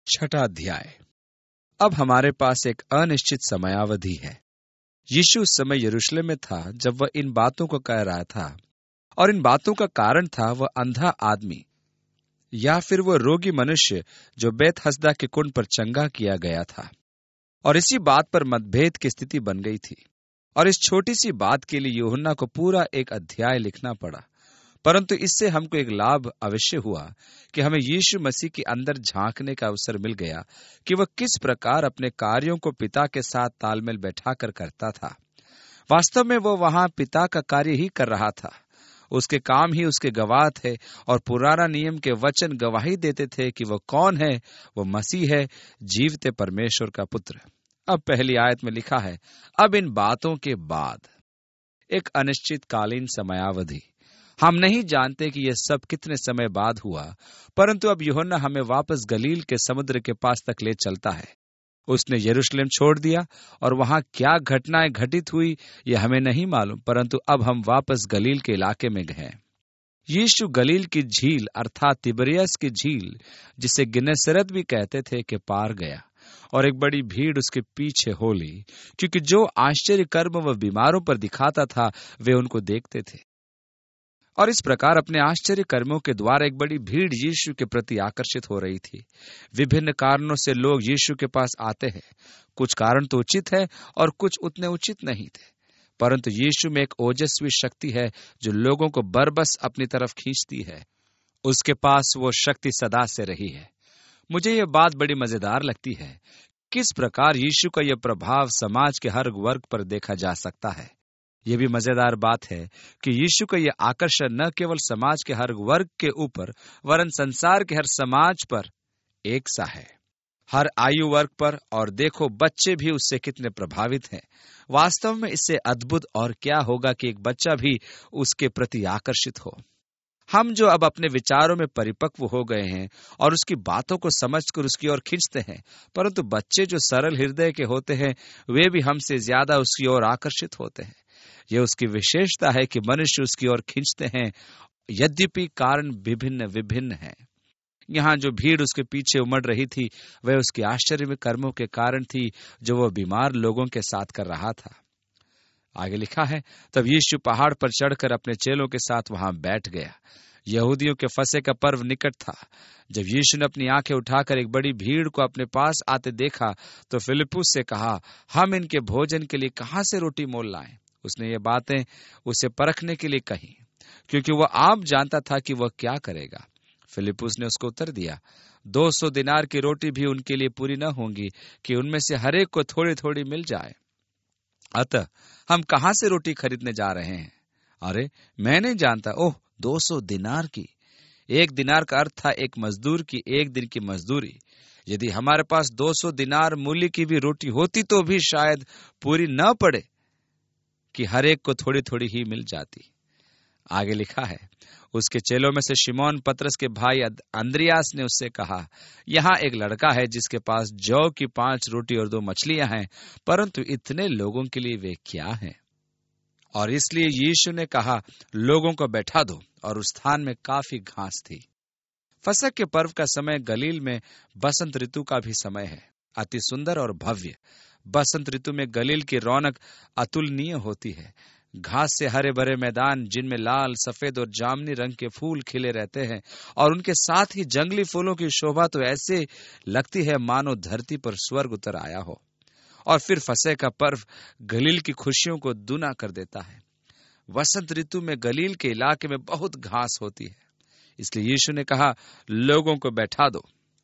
छठा अध्याय। अब हमारे पास एक अनिश्चित समयावधि है। यीशु उस समय यरूशलेम में था जब वह इन बातों को कह रहा था, और इन बातों का कारण था वह अंधा आदमी या फिर वह रोगी मनुष्य जो बेत हसदा के कुंड पर चंगा किया गया था। और इसी बात पर मतभेद की स्थिति बन गई थी, और इस छोटी सी बात के लिए यूहन्ना को पूरा एक अध्याय लिखना पड़ा। परंतु इससे हमको एक लाभ अवश्य हुआ कि हमें यीशु मसीह के अंदर झांकने का अवसर मिल गया कि वह किस प्रकार अपने कार्यों को पिता के साथ तालमेल बैठाकर करता था। वास्तव में वह वहां पिता का कार्य ही कर रहा था। उसके काम ही उसके गवाह थे, और पुराना नियम के वचन गवाही देते थे कि वह कौन है। वह मसीह है, जीवते परमेश्वर का पुत्र। अब पहली आयत में लिखा है, अब इन बातों के बाद एक अनिश्चितकालीन समयावधि। हम नहीं जानते कि यह सब कितने समय बाद हुआ, परंतु अब यूहन्ना हमें वापस गलील के समुद्र के पास तक ले चलता है। उसने यरूशलेम छोड़ दिया, और वहां क्या घटनाएं घटित हुई यह हमें नहीं मालूम, परंतु अब हम वापस गलील के इलाके में गए। यीशु गलील की झील अर्थात तिबरियस की झील, जिसे गेनेसरेत भी कहते थे, के पार गया, और एक बड़ी भीड़ उसके पीछे हो ली, क्योंकि जो आश्चर्य कर्म वह बीमारों पर दिखाता था वे उनको देखते थे। और इस प्रकार अपने आश्चर्य कर्मों के द्वारा एक बड़ी भीड़ यीशु के प्रति आकर्षित हो रही थी। विभिन्न कारणों से लोग यीशु के पास आते हैं। कुछ कारण तो उचित है और कुछ उतने उचित नहीं थे, परंतु यीशु में एक ओजस्वी शक्ति है जो लोगों को बरबस अपनी तरफ खींचती है। उसके पास वो शक्ति सदा से रही है। मुझे यह बात बड़ी मजेदार लगती है, किस प्रकार यीशु का यह प्रभाव समाज के हर वर्ग पर देखा जा सकता है। यह भी मजेदार बात है कि यीशु का यह आकर्षण न केवल समाज के हर वर्ग के ऊपर, वरन संसार के हर समाज पर एक सा है, हर आयु वर्ग पर। और देखो, बच्चे भी उससे कितने प्रभावित हैं। वास्तव में इससे अद्भुत और क्या होगा कि एक बच्चा भी उसके प्रति आकर्षित हो। हम जो अब अपने विचारों में परिपक्व हो गए हैं और उसकी बातों को समझकर उसकी ओर खींचते हैं, परंतु बच्चे जो सरल हृदय के होते हैं वे भी हमसे ज्यादा उसकी ओर आकर्षित होते हैं। यह उसकी विशेषता है कि मनुष्य उसकी ओर खींचते हैं, यद्यपि कारण विभिन्न विभिन्न हैं। यहाँ जो भीड़ उसके पीछे उमड़ रही थी वह उसके आश्चर्य में कर्मों के कारण थी जो वह बीमार लोगों के साथ कर रहा था। आगे लिखा है, तब यीशु पहाड़ पर चढ़कर अपने चेलों के साथ वहां बैठ गया। यहूदियों के फसह का पर्व निकट था। जब यीशु ने अपनी आंखें उठाकर एक बड़ी भीड़ को अपने पास आते देखा तो फिलिप्पुस से कहा, हम इनके भोजन के लिए कहां से रोटी मोल लाएं। उसने ये बातें उसे परखने के लिए कही, क्योंकि वह आप जानता था कि वह क्या करेगा। फिलिप्पुस ने उसको उत्तर दिया, 200 दिनार की रोटी भी उनके लिए पूरी न होंगी कि उनमें से हरेक को थोड़ी थोड़ी मिल जाए। अतः हम कहां से रोटी खरीदने जा रहे हैं? अरे मैं नहीं जानता। ओह, 200 दिनार की। 1 दिनार का अर्थ था एक मजदूर की 1 दिन की मजदूरी। यदि हमारे पास 200 दिनार मूल्य की भी रोटी होती तो भी शायद पूरी न पड़े कि हर एक को थोड़ी थोड़ी ही मिल जाती। आगे लिखा है, उसके चेलों में से शिमोन पतरस के भाई अंद्रियास ने उससे कहा, यहाँ एक लड़का है जिसके पास जौ की 5 रोटी और 2 मछलियां हैं, परंतु इतने लोगों के लिए वे क्या हैं? और इसलिए यीशु ने कहा, लोगों को बैठा दो। और उस स्थान में काफी घास थी। फसह के पर्व का समय गलील में बसंत ऋतु का भी समय है, अति सुंदर और भव्य। बसंत ऋतु में गलील की रौनक अतुलनीय होती है। घास से हरे भरे मैदान जिनमें लाल, सफेद और जामुनी रंग के फूल खिले रहते हैं, और उनके साथ ही जंगली फूलों की शोभा तो ऐसे लगती है मानो धरती पर स्वर्ग उतर आया हो। और फिर फसह का पर्व गलील की खुशियों को दूना कर देता है। वसंत ऋतु में गलील के इलाके में बहुत घास होती है, इसलिए यीशु ने कहा, लोगों को बैठा दो।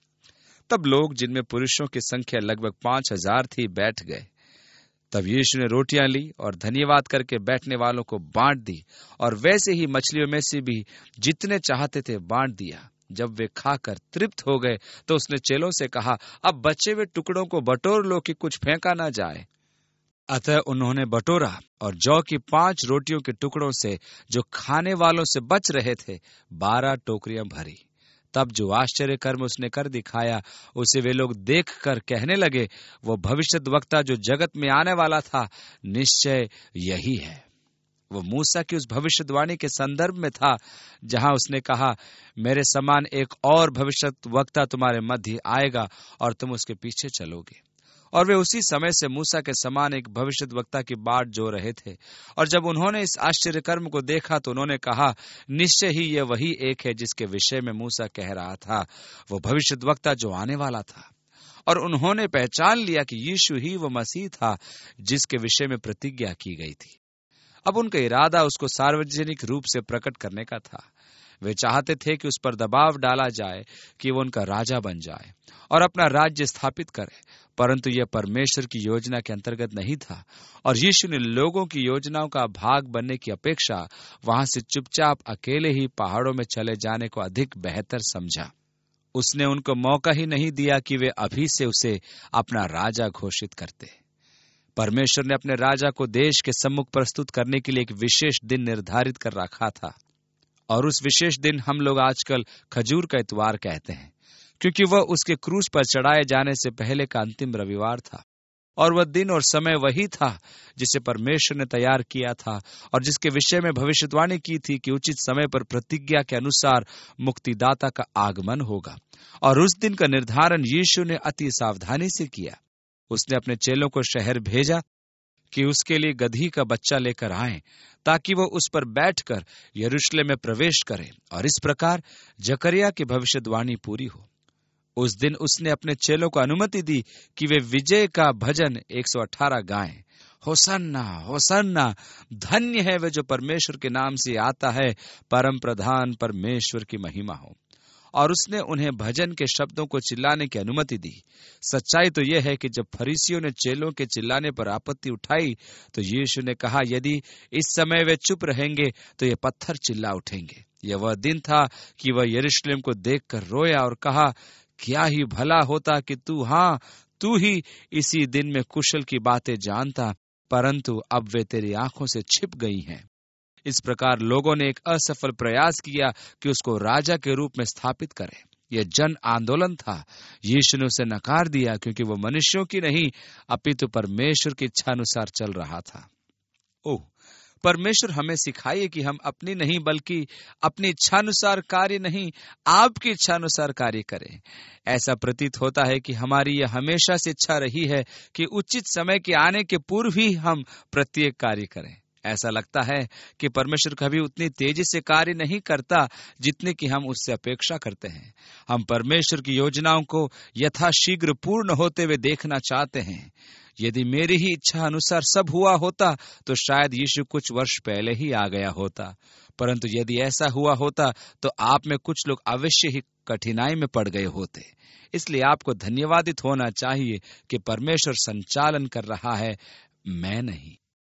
तब लोग, जिनमें पुरुषों की संख्या लगभग 5000 थी, बैठ गए। तब यीशु ने रोटियां ली और धन्यवाद करके बैठने वालों को बांट दी, और वैसे ही मछलियों में से भी जितने चाहते थे बांट दिया। जब वे खाकर तृप्त हो गए तो उसने चेलों से कहा, अब बचे हुए टुकड़ों को बटोर लो कि कुछ फेंका ना जाए। अतः उन्होंने बटोरा, और जौ की 5 रोटियों के टुकड़ों से जो खाने वालों से बच रहे थे 12 टोकरियां भरी। तब जो आश्चर्य कर्म उसने कर दिखाया उसे वे लोग देखकर कहने लगे, वो भविष्यद्वक्ता जो जगत में आने वाला था निश्चय यही है। वो मूसा की उस भविष्यवाणी के संदर्भ में था जहां उसने कहा, मेरे समान एक और भविष्यवक्ता तुम्हारे मध्य आएगा और तुम उसके पीछे चलोगे। और वे उसी समय से मूसा के समान एक भविष्यवक्ता की बाट जो रहे थे। और जब उन्होंने इस आश्चर्य कर्म को देखा तो उन्होंने कहा, निश्चय ही ये वही एक है जिसके विषय में मूसा कह रहा था, वो भविष्यवक्ता जो आने वाला था। और उन्होंने पहचान लिया कि यीशु ही वो मसीह था जिसके विषय में प्रतिज्ञा की गई थी। अब उनका इरादा उसको सार्वजनिक रूप से प्रकट करने का था। वे चाहते थे कि उस पर दबाव डाला जाए कि वो उनका राजा बन जाए और अपना राज्य स्थापित करे, परंतु यह परमेश्वर की योजना के अंतर्गत नहीं था। और यीशु ने लोगों की योजनाओं का भाग बनने की अपेक्षा वहां से चुपचाप अकेले ही पहाड़ों में चले जाने को अधिक बेहतर समझा। उसने उनको मौका ही नहीं दिया कि वे अभी से उसे अपना राजा घोषित करते। परमेश्वर ने अपने राजा को देश के सम्मुख प्रस्तुत करने के लिए एक विशेष दिन निर्धारित कर रखा था, और उस विशेष दिन हम लोग आजकल खजूर का इतवार कहते हैं, क्योंकि वह उसके क्रूस पर चढ़ाए जाने से पहले का अंतिम रविवार था। और वह दिन और समय वही था जिसे परमेश्वर ने तैयार किया था और जिसके विषय में भविष्यवाणी की थी कि उचित समय पर प्रतिज्ञा के अनुसार मुक्तिदाता का आगमन होगा। और उस दिन का निर्धारण यीशु ने अति सावधानी से किया। उसने अपने चेलों को शहर भेजा कि उसके लिए गधी का बच्चा लेकर आएं, ताकि वो उस पर बैठकर यरूशलेम में प्रवेश करें, और इस प्रकार जकरिया की भविष्यवाणी पूरी हो। उस दिन उसने अपने चेलों को अनुमति दी कि वे विजय का भजन 118 गाएं। होसन्ना होसन्ना, धन्य है वे जो परमेश्वर के नाम से आता है, परम प्रधान परमेश्वर की महिमा हो। और उसने उन्हें भजन के शब्दों को चिल्लाने की अनुमति दी। सच्चाई तो यह है कि जब फरीसियों ने चेलों के चिल्लाने पर आपत्ति उठाई तो यीशु ने कहा, यदि इस समय वे चुप रहेंगे तो ये पत्थर चिल्ला उठेंगे। यह वह दिन था कि वह यरूशलेम को देखकर रोया और कहा, क्या ही भला होता कि तू ही इसी दिन में कुशल की बातें जानता, परंतु अब वे तेरी आंखों से छिप गई हैं। इस प्रकार लोगों ने एक असफल प्रयास किया कि उसको राजा के रूप में स्थापित करें। यह जन आंदोलन था। यीशु ने उसे नकार दिया क्योंकि वह मनुष्यों की नहीं अपितु परमेश्वर की इच्छा अनुसार चल रहा था। ओह, परमेश्वर हमें सिखाइए कि हम अपनी नहीं बल्कि अपनी इच्छानुसार कार्य नहीं, आपकी इच्छानुसार कार्य करें। ऐसा प्रतीत होता है कि हमारी यह हमेशा से इच्छा रही है कि उचित समय के आने के पूर्व ही हम प्रत्येक कार्य करें। ऐसा लगता है कि परमेश्वर कभी उतनी तेजी से कार्य नहीं करता जितने कि हम उससे अपेक्षा करते हैं। हम परमेश्वर की योजनाओं को यथाशीघ्र पूर्ण होते हुए देखना चाहते हैं। यदि मेरी ही इच्छा अनुसार सब हुआ होता तो शायद यीशु कुछ वर्ष पहले ही आ गया होता, परंतु यदि ऐसा हुआ होता तो आप में कुछ लोग अवश्य ही कठिनाई में पड़ गए होते। इसलिए आपको धन्यवादित होना चाहिए कि परमेश्वर संचालन कर रहा है, मैं नहीं।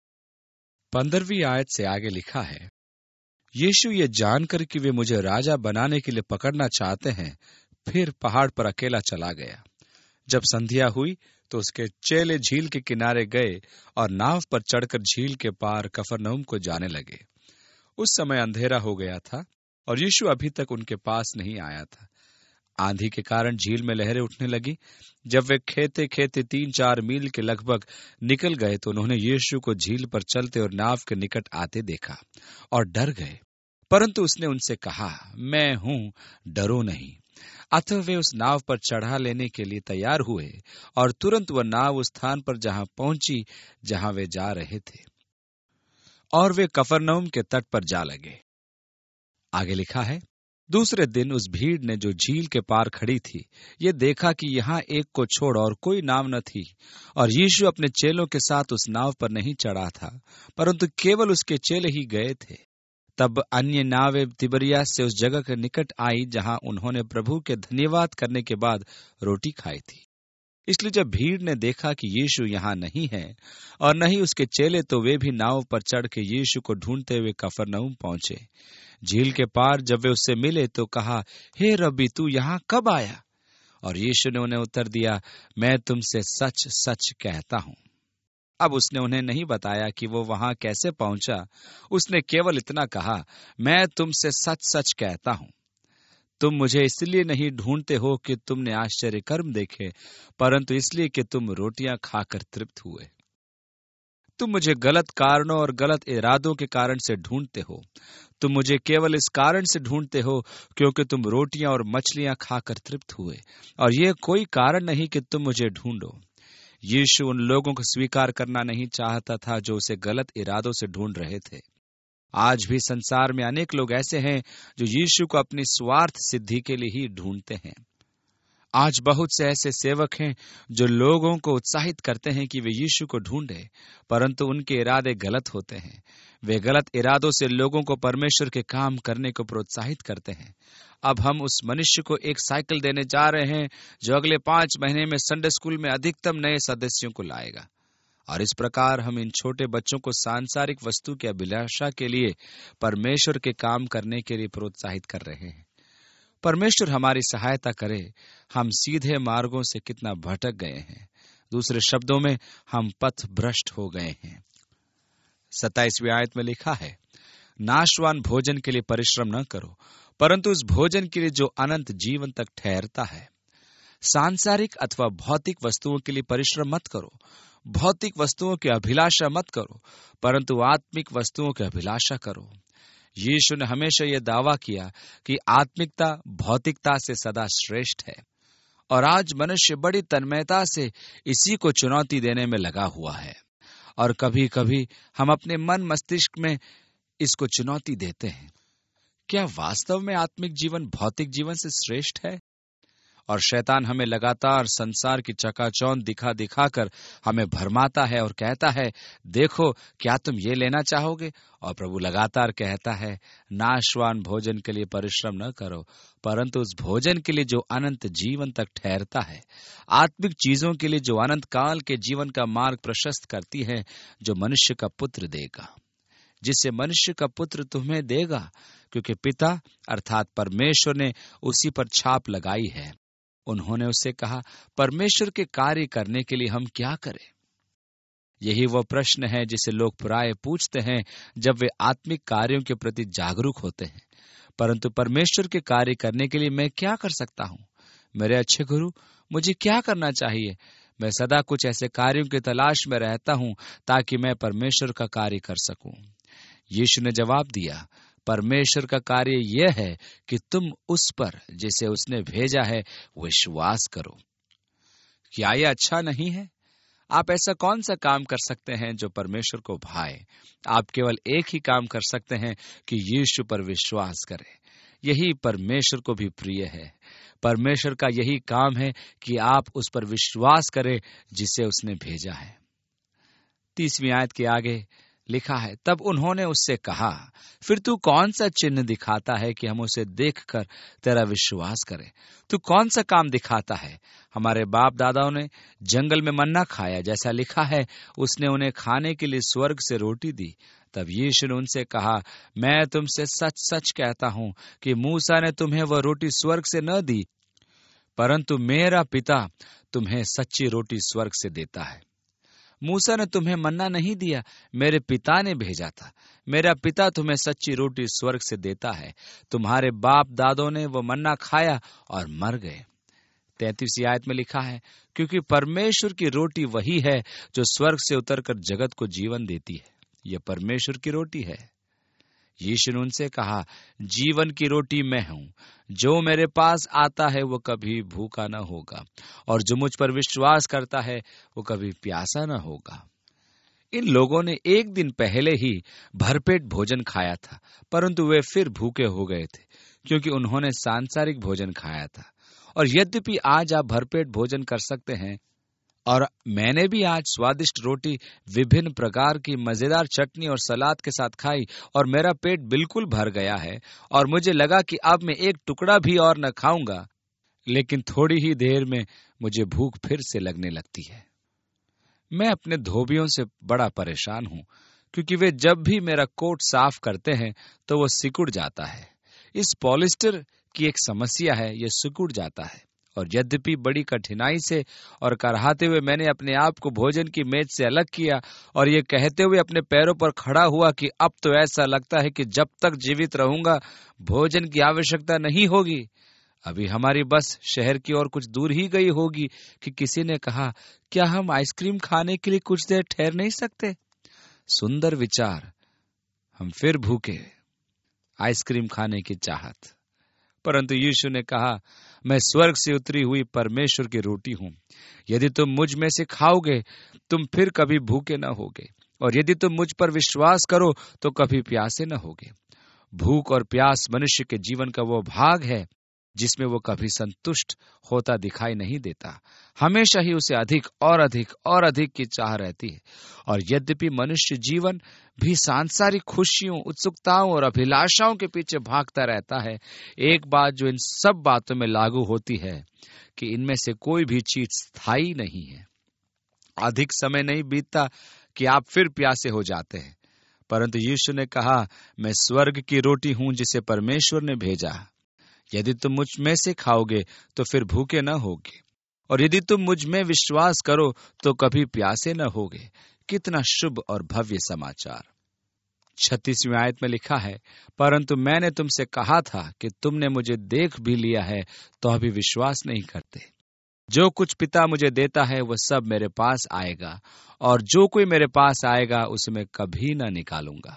15वीं आयत से आगे लिखा है, यीशु ये जानकर कि वे मुझे राजा बनाने के लिए पकड़ना चाहते हैं, फिर पहाड़ पर अकेला चला गया। जब संध्या हुई तो उसके चेले झील के किनारे गए और नाव पर चढ़कर झील के पार कफरनहूम को जाने लगे। उस समय अंधेरा हो गया था और यीशु अभी तक उनके पास नहीं आया था। आंधी के कारण झील में लहरें उठने लगी। जब वे खेते खेते 3-4 मील के लगभग निकल गए तो उन्होंने यीशु को झील पर चलते और नाव के निकट आते देखा और डर गए। परंतु उसने उनसे कहा, मैं हूं, डरो नहीं। अतः वे उस नाव पर चढ़ा लेने के लिए तैयार हुए और तुरंत वह नाव उस स्थान पर जहां पहुंची जहां वे जा रहे थे, और वे कफरनहूम के तट पर जा लगे। आगे लिखा है, दूसरे दिन उस भीड़ ने जो झील के पार खड़ी थी ये देखा कि यहाँ एक को छोड़ और कोई नाव न थी, और यीशु अपने चेलों के साथ उस नाव पर नहीं चढ़ा था, परंतु केवल उसके चेले ही गए थे। तब अन्य नावें तिबरियास से उस जगह के निकट आई जहां उन्होंने प्रभु के धन्यवाद करने के बाद रोटी खाई थी। इसलिए जब भीड़ ने देखा कि यीशु यहाँ नहीं है और न ही उसके चेले, तो वे भी नाव पर चढ़ के यीशु को ढूंढते हुए कफरनहूम पहुंचे। झील के पार जब वे उससे मिले तो कहा, हे रब्बी, तू यहाँ कब आया? और यीशु ने उन्हें उत्तर दिया, मैं तुमसे सच सच कहता हूँ। अब उसने उन्हें नहीं बताया कि वो वहां कैसे पहुंचा। उसने केवल इतना कहा, मैं तुमसे सच सच कहता हूं, तुम मुझे इसलिए नहीं ढूंढते हो कि तुमने आश्चर्य कर्म देखे, परंतु इसलिए कि तुम रोटियां खाकर तृप्त हुए। तुम मुझे गलत कारणों और गलत इरादों के कारण से ढूंढते हो। तुम मुझे केवल इस कारण से ढूंढते हो क्योंकि तुम रोटियां और मछलियां खाकर तृप्त हुए, और यह कोई कारण नहीं कि तुम मुझे ढूंढो। यीशु उन लोगों को स्वीकार करना नहीं चाहता था जो उसे गलत इरादों से ढूंढ रहे थे। आज भी संसार में अनेक लोग ऐसे हैं जो यीशु को अपनी स्वार्थ सिद्धि के लिए ही ढूंढते हैं। आज बहुत से ऐसे सेवक हैं जो लोगों को उत्साहित करते हैं कि वे यीशु को ढूंढें, परंतु उनके इरादे गलत होते हैं। वे गलत इरादों से लोगों को परमेश्वर के काम करने को प्रोत्साहित करते हैं। अब हम उस मनुष्य को एक साइकिल देने जा रहे हैं जो अगले 5 महीने में संडे स्कूल में अधिकतम नए सदस्यों को लाएगा, और इस प्रकार हम इन छोटे बच्चों को सांसारिक वस्तु की अभिलाषा के लिए परमेश्वर के काम करने के लिए प्रोत्साहित कर रहे हैं। परमेश्वर हमारी सहायता करे। हम सीधे मार्गों से कितना भटक गए हैं। दूसरे शब्दों में, हम पथ भ्रष्ट हो गए हैं। 27वीं आयत में लिखा है, नाशवान भोजन के लिए परिश्रम न करो, परंतु उस भोजन के लिए जो अनंत जीवन तक ठहरता है। सांसारिक अथवा भौतिक वस्तुओं के लिए परिश्रम मत करो, भौतिक वस्तुओं की अभिलाषा मत करो, परंतु आत्मिक वस्तुओं की अभिलाषा करो। यीशु ने हमेशा यह दावा किया कि आत्मिकता भौतिकता से सदा श्रेष्ठ है, और आज मनुष्य बड़ी तन्मयता से इसी को चुनौती देने में लगा हुआ है। और कभी कभी हम अपने मन मस्तिष्क में इसको चुनौती देते हैं। क्या वास्तव में आत्मिक जीवन भौतिक जीवन से श्रेष्ठ है? और शैतान हमें लगातार संसार की चकाचौंध दिखा दिखाकर हमें भरमाता है और कहता है, देखो क्या तुम ये लेना चाहोगे? और प्रभु लगातार कहता है, नाशवान भोजन के लिए परिश्रम न करो, परंतु उस भोजन के लिए जो अनंत जीवन तक ठहरता है। आत्मिक चीजों के लिए जो अनंत काल के जीवन का मार्ग प्रशस्त करती है, जो मनुष्य का पुत्र देगा, जिससे मनुष्य का पुत्र तुम्हें देगा, क्योंकि पिता अर्थात परमेश्वर ने उसी पर छाप लगाई है। उन्होंने उससे कहा, परमेश्वर के कार्य करने के लिए हम क्या करें? यही वो प्रश्न है जिसे लोग प्राय पूछते हैं जब वे आत्मिक कार्यों के प्रति जागरूक होते हैं। परंतु परमेश्वर के कार्य करने के लिए मैं क्या कर सकता हूँ? मेरे अच्छे गुरु, मुझे क्या करना चाहिए? मैं सदा कुछ ऐसे कार्यों की तलाश में रहता हूँ ताकि मैं परमेश्वर का कार्य कर सकूं। यीशु ने जवाब दिया, परमेश्वर का कार्य यह है कि तुम उस पर जिसे उसने भेजा है विश्वास करो। क्या यह अच्छा नहीं है? आप ऐसा कौन सा काम कर सकते हैं जो परमेश्वर को भाए? आप केवल एक ही काम कर सकते हैं कि यीशु पर विश्वास करें। यही परमेश्वर को भी प्रिय है। परमेश्वर का यही काम है कि आप उस पर विश्वास करें जिसे उसने भेजा है। 30वीं आयत के आगे लिखा है, तब उन्होंने उससे कहा, फिर तू कौन सा चिन्ह दिखाता है कि हम उसे देखकर तेरा विश्वास करें? तू कौन सा काम दिखाता है? हमारे बाप दादाओं ने जंगल में मन्ना खाया, जैसा लिखा है, उसने उन्हें खाने के लिए स्वर्ग से रोटी दी। तब यीशु ने उनसे कहा, मैं तुमसे सच सच कहता हूं कि मूसा ने तुम्हें वह रोटी स्वर्ग से न दी, परंतु मेरा पिता तुम्हें सच्ची रोटी स्वर्ग से देता है। मूसा ने तुम्हें मन्ना नहीं दिया, मेरे पिता ने भेजा था। मेरा पिता तुम्हें सच्ची रोटी स्वर्ग से देता है। तुम्हारे बाप दादों ने वो मन्ना खाया और मर गए। 33वीं आयत में लिखा है, क्योंकि परमेश्वर की रोटी वही है जो स्वर्ग से उतरकर जगत को जीवन देती है। यह परमेश्वर की रोटी है। यीशु ने उनसे कहा, जीवन की रोटी मैं हूं। जो मेरे पास आता है वो कभी भूखा न होगा, और जो मुझ पर विश्वास करता है वो कभी प्यासा न होगा। इन लोगों ने एक दिन पहले ही भरपेट भोजन खाया था, परंतु वे फिर भूखे हो गए थे क्योंकि उन्होंने सांसारिक भोजन खाया था। और यद्यपि आज आप भरपेट भोजन कर सकते हैं, और मैंने भी आज स्वादिष्ट रोटी विभिन्न प्रकार की मजेदार चटनी और सलाद के साथ खाई और मेरा पेट बिल्कुल भर गया है, और मुझे लगा कि अब मैं एक टुकड़ा भी और न खाऊंगा, लेकिन थोड़ी ही देर में मुझे भूख फिर से लगने लगती है। मैं अपने धोबियों से बड़ा परेशान हूं, क्योंकि वे जब भी मेरा कोट साफ करते हैं तो वो सिकुड़ जाता है। इस पॉलिस्टर की एक समस्या है, यह सिकुड़ जाता है। और यद्यपि बड़ी कठिनाई से और कराहते हुए मैंने अपने आप को भोजन की मेज से अलग किया और ये कहते हुए अपने पैरों पर खड़ा हुआ कि अब तो ऐसा लगता है कि जब तक जीवित रहूंगा भोजन की आवश्यकता नहीं होगी। अभी हमारी बस शहर की ओर कुछ दूर ही गई होगी कि किसी ने कहा, क्या हम आइसक्रीम खाने के लिए कुछ देर ठहर नहीं सकते? सुंदर विचार, हम फिर भूखे, आइसक्रीम खाने की चाहत। परंतु यीशु ने कहा, मैं स्वर्ग से उतरी हुई परमेश्वर की रोटी हूं। यदि तुम मुझ में से खाओगे, तुम फिर कभी भूखे न होगे, और यदि तुम मुझ पर विश्वास करो तो कभी प्यासे न होगे। भूख और प्यास मनुष्य के जीवन का वो भाग है जिसमें वो कभी संतुष्ट होता दिखाई नहीं देता। हमेशा ही उसे अधिक और अधिक और अधिक की चाह रहती है। और यद्यपि मनुष्य जीवन भी सांसारिक खुशियों, उत्सुकताओं और अभिलाषाओं के पीछे भागता रहता है, एक बात जो इन सब बातों में लागू होती है कि इनमें से कोई भी चीज स्थायी नहीं है। अधिक समय नहीं बीतता कि आप फिर प्यासे हो जाते हैं। परंतु यीशु ने कहा, मैं स्वर्ग की रोटी हूं जिसे परमेश्वर ने भेजा। यदि तुम मुझ में से खाओगे तो फिर भूखे न होगे, और यदि तुम मुझ में विश्वास करो तो कभी प्यासे न होगे। कितना शुभ और भव्य समाचार। 36वीं आयत में लिखा है, परंतु मैंने तुमसे कहा था कि तुमने मुझे देख भी लिया है तो अभी विश्वास नहीं करते। जो कुछ पिता मुझे देता है वह सब मेरे पास आएगा, और जो कोई मेरे पास आएगा उसे मैं कभी न निकालूंगा।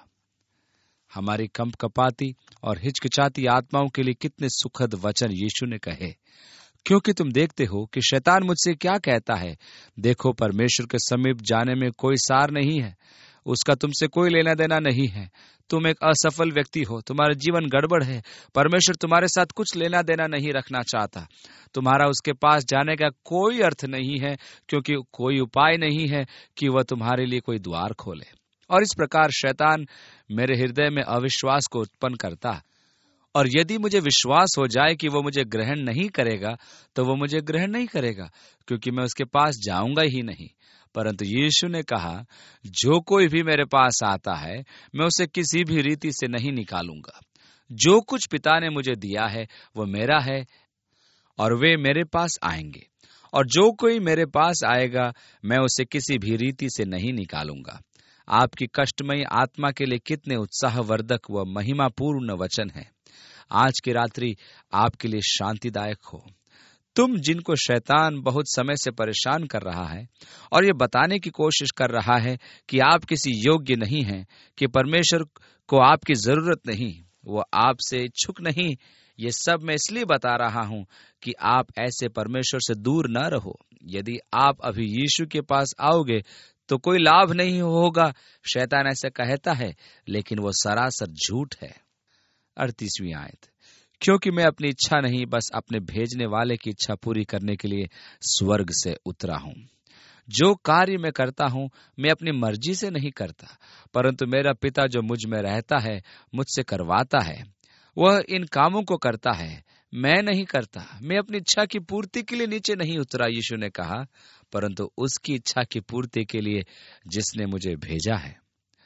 हमारी कंपकपाती और हिचकिचाती आत्माओं के लिए कितने सुखद वचन यीशु ने कहे। क्योंकि तुम देखते हो कि शैतान मुझसे क्या कहता है, देखो परमेश्वर के समीप जाने में कोई सार नहीं है, उसका तुमसे कोई लेना देना नहीं है। तुम एक असफल व्यक्ति हो, तुम्हारा जीवन गड़बड़ है, परमेश्वर तुम्हारे साथ कुछ लेना देना नहीं रखना चाहता। तुम्हारा उसके पास जाने का कोई अर्थ नहीं है, क्योंकि कोई उपाय नहीं है कि वह तुम्हारे लिए कोई द्वार खोले। और इस प्रकार शैतान मेरे हृदय में अविश्वास को उत्पन्न करता। और यदि मुझे विश्वास हो जाए कि वो मुझे ग्रहण नहीं करेगा, तो वो मुझे ग्रहण नहीं करेगा, क्योंकि मैं उसके पास जाऊंगा ही नहीं। परंतु यीशु ने कहा, जो कोई भी मेरे पास आता है, मैं उसे किसी भी रीति से नहीं निकालूंगा। जो कुछ पिता ने मुझे दिया है वो मेरा है, और वे मेरे पास आएंगे, और जो कोई मेरे पास आएगा मैं उसे किसी भी रीति से नहीं निकालूंगा। आपकी कष्टमयी आत्मा के लिए कितने उत्साहवर्धक व महिमापूर्ण वचन है। आज की रात्रि आपके लिए शांतिदायक हो। तुम जिनको शैतान बहुत समय से परेशान कर रहा है और ये बताने की कोशिश कर रहा है कि आप किसी योग्य नहीं हैं, कि परमेश्वर को आपकी जरूरत नहीं, वो आपसे इच्छुक नहीं, ये सब मैं इसलिए बता रहा हूं कि आप ऐसे परमेश्वर से दूर न रहो। यदि आप अभी यीशु के पास आओगे तो कोई लाभ नहीं होगा, शैतान ऐसा कहता है, लेकिन वो सरासर झूठ है। 38वीं आयत, क्योंकि मैं अपनी इच्छा नहीं, बस अपने भेजने वाले की इच्छा पूरी करने के लिए स्वर्ग से उतरा हूं। जो कार्य मैं करता हूं मैं अपनी मर्जी से नहीं करता, परंतु मेरा पिता जो मुझ में रहता है मुझसे करवाता है। वह इन कामों को करता है, मैं नहीं करता। मैं अपनी इच्छा की पूर्ति के लिए नीचे नहीं उतरा, यीशु ने कहा, परंतु उसकी इच्छा की पूर्ति के लिए जिसने मुझे भेजा है।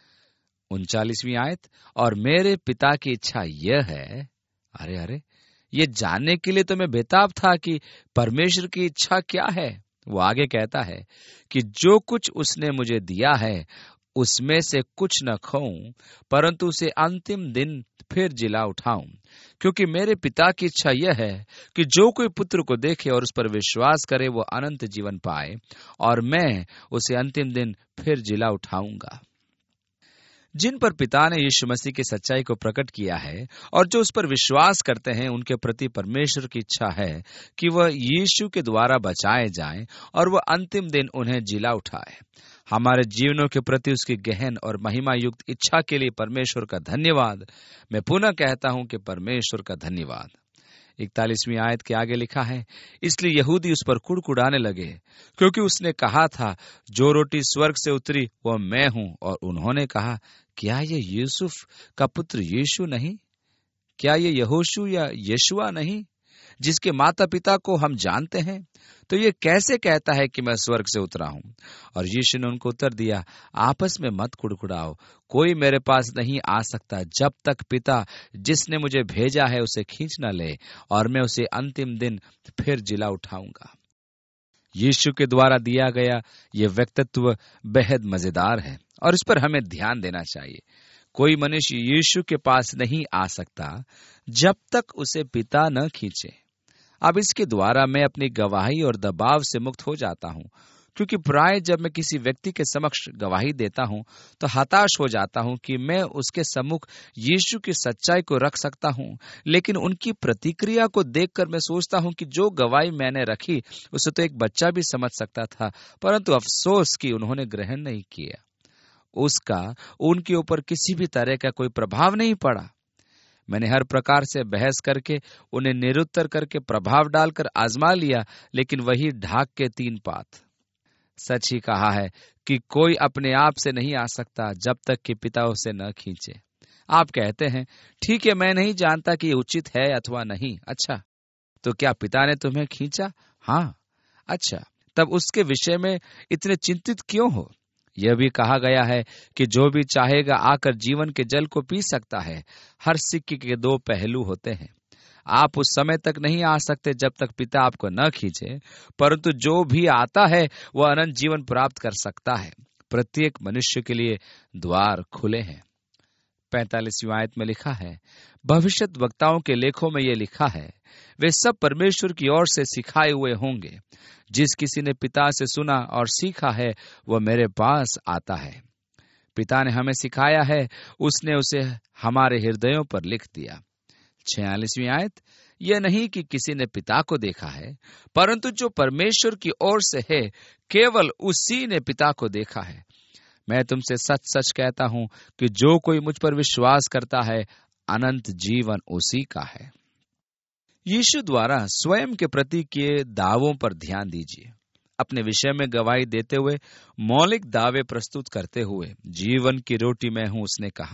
39वीं आयत, और मेरे पिता की इच्छा यह है, अरे ये जानने के लिए तो मैं बेताब था कि परमेश्वर की इच्छा क्या है। वो आगे कहता है कि जो कुछ उसने मुझे दिया है उसमें से कुछ न खाऊं, परंतु उसे अंतिम दिन फिर जिला उठाऊं। क्योंकि मेरे पिता की इच्छा यह है कि जो कोई पुत्र को देखे और उस पर विश्वास करे वो अनंत जीवन पाए, और मैं उसे अंतिम दिन फिर जिला उठाऊंगा। जिन पर पिता ने यीशु मसीह की सच्चाई को प्रकट किया है और जो उस पर विश्वास करते हैं, उनके प्रति परमेश्वर की इच्छा है कि वह यीशु के द्वारा बचाए जाएं और वह अंतिम दिन उन्हें जिला उठाए। हमारे जीवनों के प्रति उसकी गहन और महिमा युक्त इच्छा के लिए परमेश्वर का धन्यवाद। मैं पुनः कहता हूं कि परमेश्वर का धन्यवाद। 41वीं आयत के आगे लिखा है, इसलिए यहूदी उस पर कुड़कुड़ाने लगे, क्योंकि उसने कहा था, जो रोटी स्वर्ग से उतरी वह मैं हूं। और उन्होंने कहा, क्या ये यूसुफ का पुत्र यीशु नहीं? क्या ये यहोशू या यशुआ नहीं, जिसके माता पिता को हम जानते हैं? तो ये कैसे कहता है कि मैं स्वर्ग से उतरा हूं? और यीशु ने उनको उत्तर दिया, आपस में मत कुड़कुड़ाओ। कोई मेरे पास नहीं आ सकता जब तक पिता जिसने मुझे भेजा है उसे खींच न ले, और मैं उसे अंतिम दिन फिर जिला उठाऊंगा। यीशु के द्वारा दिया गया ये व्यक्तित्व बेहद मजेदार है और इस पर हमें ध्यान देना चाहिए। कोई मनुष्य यीशु के पास नहीं आ सकता जब तक उसे पिता न खींचे। अब इसके द्वारा मैं अपनी गवाही और दबाव से मुक्त हो जाता हूं। क्योंकि प्राय जब मैं किसी व्यक्ति के समक्ष गवाही देता हूं तो हताश हो जाता हूं कि मैं उसके सम्मुख यीशु की सच्चाई को रख सकता हूं, लेकिन उनकी प्रतिक्रिया को देखकर मैं सोचता हूं कि जो गवाही मैंने रखी उसे तो एक बच्चा भी समझ सकता था, परंतु अफसोस कि उन्होंने ग्रहण नहीं किया। उसका उनके ऊपर किसी भी तरह का कोई प्रभाव नहीं पड़ा। मैंने हर प्रकार से बहस करके, उन्हें निरुत्तर करके, प्रभाव डालकर आजमा लिया, लेकिन वही ढाक के 3 पात। सच ही कहा है कि कोई अपने आप से नहीं आ सकता जब तक कि पिता उसे न खींचे। आप कहते हैं, ठीक है, मैं नहीं जानता कि ये उचित है अथवा नहीं। अच्छा, तो क्या पिता ने तुम्हें खींचा? हाँ। अच्छा, तब उसके विषय में इतने चिंतित क्यों हो? यह भी कहा गया है कि जो भी चाहेगा आकर जीवन के जल को पी सकता है। हर सिक्के के 2 पहलू होते हैं। आप उस समय तक नहीं आ सकते जब तक पिता आपको न खींचे, परंतु जो भी आता है वह अनंत जीवन प्राप्त कर सकता है। प्रत्येक मनुष्य के लिए द्वार खुले हैं। 45वीं आयत में लिखा है, भविष्यत वक्ताओं के लेखों में यह लिखा है, वे सब परमेश्वर की ओर से सिखाए हुए होंगे। जिस किसी ने पिता से सुना और सीखा है वह मेरे पास आता है। पिता ने हमें सिखाया है, उसने उसे हमारे हृदयों पर लिख दिया। 46वीं आयत, यह नहीं कि किसी ने पिता को देखा है, परंतु जो परमेश्वर की ओर से है केवल उसी ने पिता को देखा है। मैं तुमसे सच सच कहता हूं कि जो कोई मुझ पर विश्वास करता है अनंत जीवन उसी का है। यीशु द्वारा स्वयं के प्रति किए दावों पर ध्यान दीजिए। अपने विषय में गवाही देते हुए, मौलिक दावे प्रस्तुत करते हुए, जीवन की रोटी मैं हूं, उसने कहा।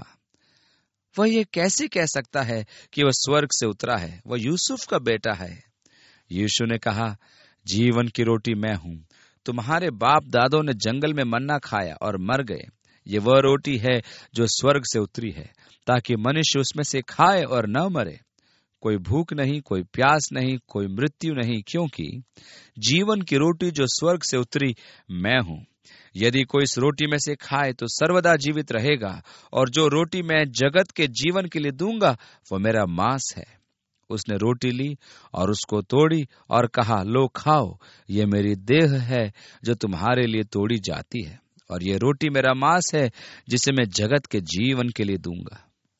वह ये कैसे कह सकता है कि वह स्वर्ग से उतरा है? वह यूसुफ का बेटा है। यीशु ने कहा, जीवन की रोटी मैं हूं। तुम्हारे बाप दादों ने जंगल में मन्ना खाया और मर गए। ये वह रोटी है जो स्वर्ग से उतरी है, ताकि मनुष्य उसमें से खाए और न मरे। कोई भूख नहीं, कोई प्यास नहीं, कोई मृत्यु नहीं, क्योंकि जीवन की रोटी जो स्वर्ग से उतरी मैं हूं। यदि कोई इस रोटी में से खाए तो सर्वदा जीवित रहेगा, और जो रोटी मैं जगत के जीवन के लिए दूंगा वो मेरा मांस है। उसने रोटी ली और उसको तोड़ी और कहा, लो खाओ, ये मेरी देह है जो तुम्हारे लिए तोड़ी जाती है, और ये रोटी मेरा मांस है जिसे मैं जगत के जीवन के लिए दूंगा।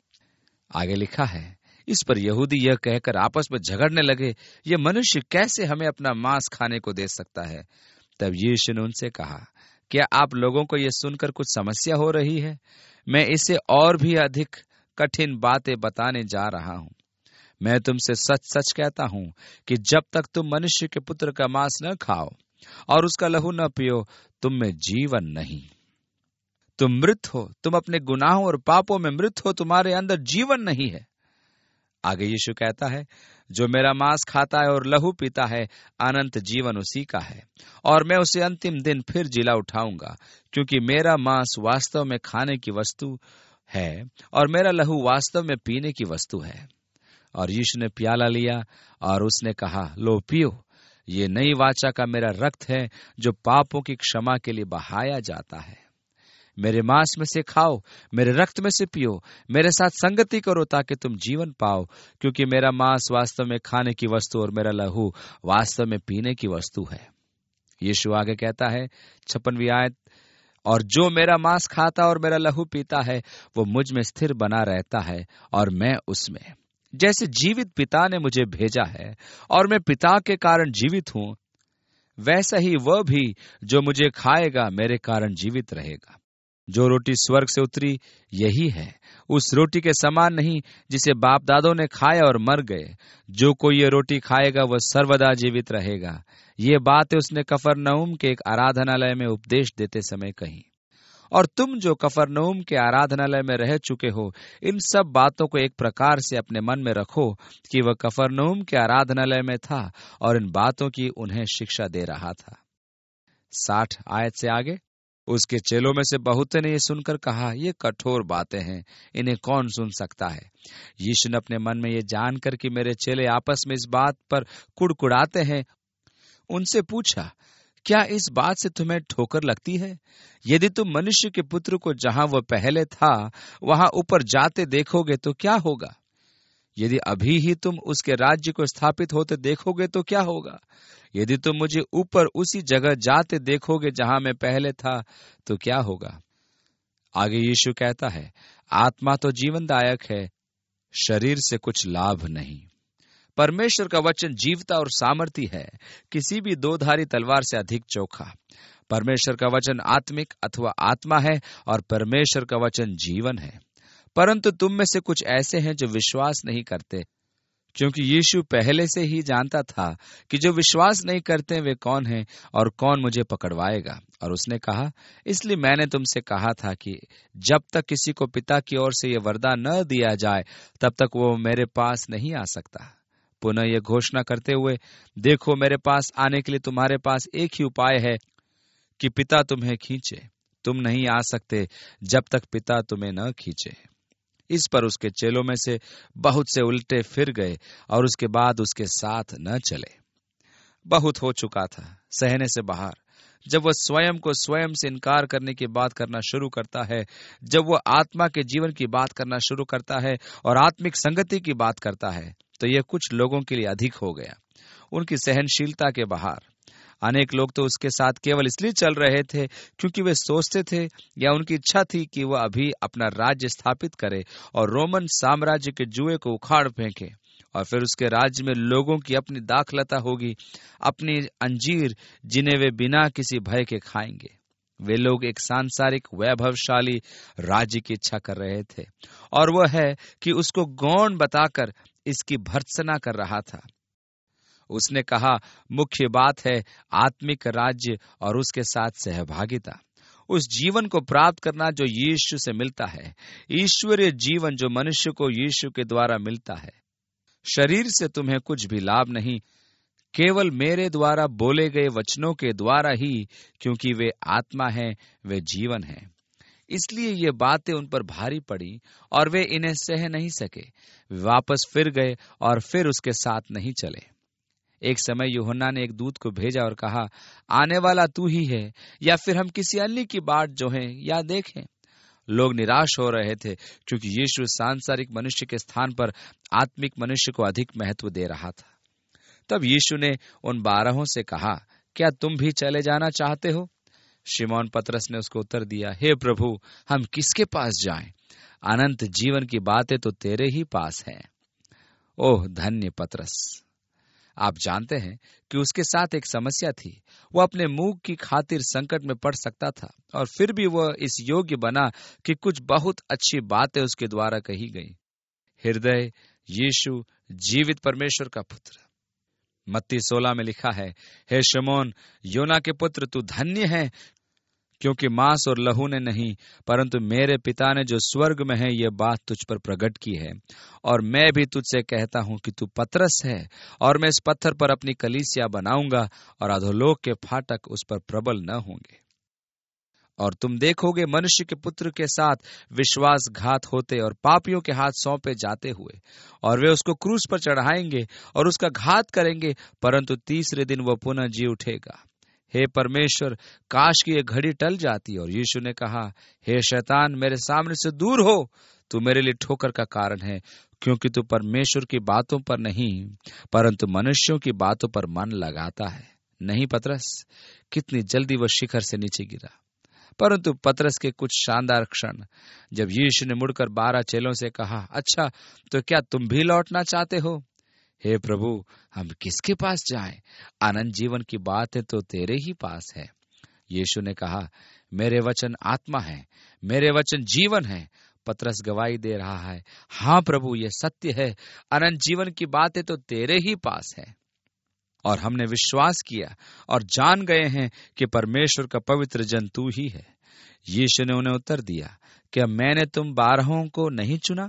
आगे लिखा है, इस पर यहूदी यह कहकर आपस में झगड़ने लगे, ये मनुष्य कैसे हमें अपना मांस खाने को दे सकता है? तब यीशु ने उनसे कहा, क्या आप लोगों को यह सुनकर कुछ समस्या हो रही है? मैं इसे और भी अधिक कठिन बातें बताने जा रहा हूं। मैं तुमसे सच सच कहता हूं कि जब तक तुम मनुष्य के पुत्र का मांस न खाओ और उसका लहू न पियो, तुम में जीवन नहीं। तुम मृत हो, तुम अपने गुनाहों और पापों में मृत हो, तुम्हारे अंदर जीवन नहीं है। आगे यीशु कहता है, जो मेरा मांस खाता है और लहू पीता है अनंत जीवन उसी का है, और मैं उसे अंतिम दिन फिर जिला उठाऊंगा, क्योंकि मेरा मांस वास्तव में खाने की वस्तु है और मेरा लहू वास्तव में पीने की वस्तु है। और यीशु ने प्याला लिया और उसने कहा, लो पियो, ये नई वाचा का मेरा रक्त है जो पापों की क्षमा के लिए बहाया जाता है। मेरे मांस में से खाओ, मेरे रक्त में से पियो, मेरे साथ संगति करो ताकि तुम जीवन पाओ, क्योंकि मेरा मांस वास्तव में खाने की वस्तु और मेरा लहू वास्तव में पीने की वस्तु है। यीशु आगे कहता है, 56वीं आयत, और जो मेरा मांस खाता और मेरा लहू पीता है वो मुझ में स्थिर बना रहता है और मैं उसमें। जैसे जीवित पिता ने मुझे भेजा है और मैं पिता के कारण जीवित हूं, वैसा ही वह भी जो मुझे खाएगा मेरे कारण जीवित रहेगा। जो रोटी स्वर्ग से उतरी यही है, उस रोटी के समान नहीं जिसे बाप दादों ने खाया और मर गए। जो कोई ये रोटी खाएगा वह सर्वदा जीवित रहेगा। ये बातें उसने कफरनहूम के एक आराधनालय में उपदेश देते समय कही। और तुम जो कफरनहूम के आराधनालय में रह चुके हो, इन सब बातों को एक प्रकार से अपने मन में रखो कि वह कफरनहूम के आराधनालय में था और इन बातों की उन्हें शिक्षा दे रहा था। 60 आयत से आगे, उसके चेलों में से बहुतों ने ये सुनकर कहा, ये कठोर बातें हैं, इन्हें कौन सुन सकता है? यीशु ने अपने मन में ये जानकर कि मेरे चेले आपस में इस बात पर कुड़कुड़ाते हैं, उनसे पूछा, क्या इस बात से तुम्हें ठोकर लगती है? यदि तुम मनुष्य के पुत्र को जहां वह पहले था वहां ऊपर जाते देखोगे तो क्या होगा? यदि अभी ही तुम उसके राज्य को स्थापित होते देखोगे तो क्या होगा? यदि तुम मुझे ऊपर उसी जगह जाते देखोगे जहां मैं पहले था तो क्या होगा? आगे यीशु कहता है, आत्मा तो जीवनदायक है, शरीर से कुछ लाभ नहीं। परमेश्वर का वचन जीवता और सामर्थी है, किसी भी दोधारी तलवार से अधिक चोखा। परमेश्वर का वचन आत्मिक अथवा आत्मा है और परमेश्वर का वचन जीवन है। परंतु तुम में से कुछ ऐसे हैं जो विश्वास नहीं करते, क्योंकि यीशु पहले से ही जानता था कि जो विश्वास नहीं करते वे कौन हैं और कौन मुझे पकड़वाएगा। और उसने कहा, इसलिए मैंने तुमसे कहा था कि जब तक किसी को पिता की ओर से यह वरदान न दिया जाए तब तक वो मेरे पास नहीं आ सकता। पुनः यह घोषणा करते हुए, देखो मेरे पास आने के लिए तुम्हारे पास एक ही उपाय है कि पिता तुम्हें खींचे। तुम नहीं आ सकते जब तक पिता तुम्हें न खींचे। इस पर उसके चेलों में से बहुत से उल्टे फिर गए और उसके बाद उसके साथ न चले। बहुत हो चुका था, सहने से बाहर। जब वह स्वयं को स्वयं से इनकार करने की बात करना शुरू करता है, जब वह आत्मा के जीवन की बात करना शुरू करता है और आत्मिक संगति की बात करता है, तो यह कुछ लोगों के लिए अधिक हो गया, उनकी सहनशीलता के बाहर। अनेक लोग तो उसके साथ केवल इसलिए चल रहे थे क्योंकि वे सोचते थे या उनकी इच्छा थी कि वह अभी अपना राज्य स्थापित करे और रोमन साम्राज्य के जुए को उखाड़ फेंके, और फिर उसके राज्य में लोगों की अपनी दाखलता होगी, अपनी अंजीर जिन्हें वे बिना किसी भय के खाएंगे। वे लोग एक सांसारिक वैभवशाली राज्य की इच्छा कर रहे थे, और वह है कि उसको गौण बताकर इसकी भर्त्सना कर रहा था। उसने कहा, मुख्य बात है आत्मिक राज्य और उसके साथ सहभागिता, उस जीवन को प्राप्त करना जो यीशु से मिलता है, ईश्वरीय जीवन जो मनुष्य को यीशु के द्वारा मिलता है। शरीर से तुम्हें कुछ भी लाभ नहीं, केवल मेरे द्वारा बोले गए वचनों के द्वारा ही, क्योंकि वे आत्मा हैं, वे जीवन हैं। इसलिए ये बातें उन पर भारी पड़ी और वे इन्हें सह नहीं सके। वे वापस फिर गए और फिर उसके साथ नहीं चले। एक समय यूहन्ना ने एक दूत को भेजा और कहा, आने वाला तू ही है या फिर हम किसी अन्य की बाट जो है या देखें? लोग निराश हो रहे थे क्योंकि यीशु सांसारिक मनुष्य के स्थान पर आत्मिक मनुष्य को अधिक महत्व दे रहा था। तब यीशु ने उन 12 से कहा, क्या तुम भी चले जाना चाहते हो? शिमोन पतरस ने उसको उत्तर दिया, हे प्रभु, हम किसके पास जाएं? अनंत जीवन की बातें तो तेरे ही पास हैं। ओह धन्य पतरस! आप जानते हैं कि उसके साथ एक समस्या थी। वह अपने मुंह की खातिर संकट में पड़ सकता था, और फिर भी वह इस योग्य बना कि कुछ बहुत अच्छी बातें उसके द्वारा कही गई। हृदय यीशु जीवित परमेश्वर का पुत्र। मत्ती 16 में लिखा है, हे शमौन योना के पुत्र, तू धन्य है, क्योंकि मांस और लहू ने नहीं परंतु मेरे पिता ने जो स्वर्ग में है ये बात तुझ पर प्रकट की है। और मैं भी तुझसे कहता हूं कि तू पतरस है, और मैं इस पत्थर पर अपनी कलीसिया बनाऊंगा, और अधोलोक के फाटक उस पर प्रबल न होंगे। और तुम देखोगे मनुष्य के पुत्र के साथ विश्वासघात होते और पापियों के हाथ सौंपे जाते हुए, और वे उसको क्रूस पर चढ़ाएंगे और उसका घात करेंगे, परंतु तीसरे दिन वह पुनः जी उठेगा। हे परमेश्वर, काश की यह घड़ी टल जाती। और यीशु ने कहा, हे शैतान, मेरे सामने से दूर हो, तू मेरे लिए ठोकर का कारण है, क्योंकि तू परमेश्वर की बातों पर नहीं परंतु मनुष्यों की बातों पर मन लगाता है। नहीं पतरस, कितनी जल्दी वह शिखर से नीचे गिरा। परंतु पतरस के कुछ शानदार क्षण, जब यीशु ने मुड़कर 12 चेलों से कहा, अच्छा तो क्या तुम भी लौटना चाहते हो? हे प्रभु, हम किसके पास जाएं? अनंत जीवन की बातें तो तेरे ही पास है। यीशु ने कहा, मेरे वचन आत्मा है, मेरे वचन जीवन है। पतरस गवाही दे रहा है, हाँ प्रभु, ये सत्य है, अनंत जीवन की बातें तो तेरे ही पास है। और हमने विश्वास किया और जान गए हैं कि परमेश्वर का पवित्र जन तू ही है। यीशु ने उन्हें उत्तर दिया, क्या मैंने तुम 12 को नहीं चुना?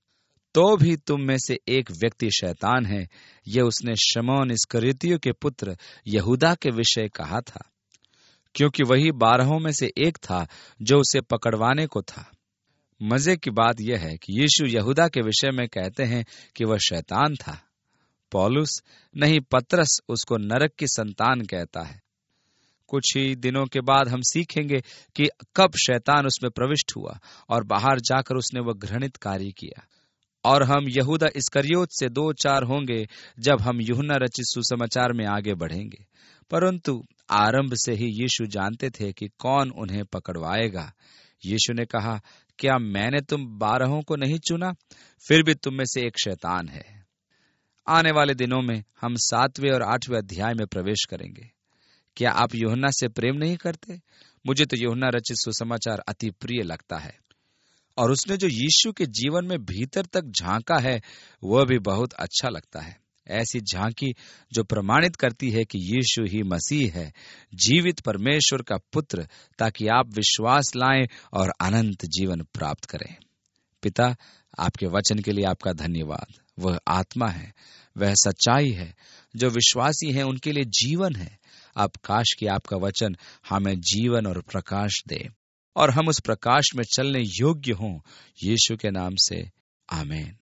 तो भी तुम में से एक व्यक्ति शैतान है। यह उसने शमौन इस्करियोती के पुत्र यहूदा के विषय कहा था, क्योंकि वही 12 में से एक था जो उसे पकड़वाने को था। मजे की बात यह है कि यीशु यहूदा के विषय में कहते हैं कि वह शैतान था। पौलुस नहीं, पतरस उसको नरक की संतान कहता है। कुछ ही दिनों के बाद हम सीखेंगे कि कब शैतान उसमें प्रविष्ट हुआ और बाहर जाकर उसने वह घृणित कार्य किया। और हम यहूदा इस्करियोत से 2-4 होंगे जब हम यूहन्ना रचित सुसमाचार में आगे बढ़ेंगे। परंतु आरंभ से ही यीशु जानते थे कि कौन उन्हें पकड़वाएगा। यीशु ने कहा, क्या मैंने तुम 12 को नहीं चुना? फिर भी तुम में से एक शैतान है। आने वाले दिनों में हम 7वें और 8वें अध्याय में प्रवेश करेंगे। क्या आप यूहन्ना से प्रेम नहीं करते? मुझे तो यूहन्ना रचित सुसमाचार अति प्रिय लगता है, और उसने जो यीशु के जीवन में भीतर तक झांका है वह भी बहुत अच्छा लगता है। ऐसी झांकी जो प्रमाणित करती है कि यीशु ही मसीह है, जीवित परमेश्वर का पुत्र, ताकि आप विश्वास लाएं और अनंत जीवन प्राप्त करें। पिता, आपके वचन के लिए आपका धन्यवाद। वह आत्मा है, वह सच्चाई है, जो विश्वासी हैं उनके लिए जीवन है। अब काश कि आपका वचन हमें जीवन और प्रकाश दे और हम उस प्रकाश में चलने योग्य हों। यीशु के नाम से आमीन।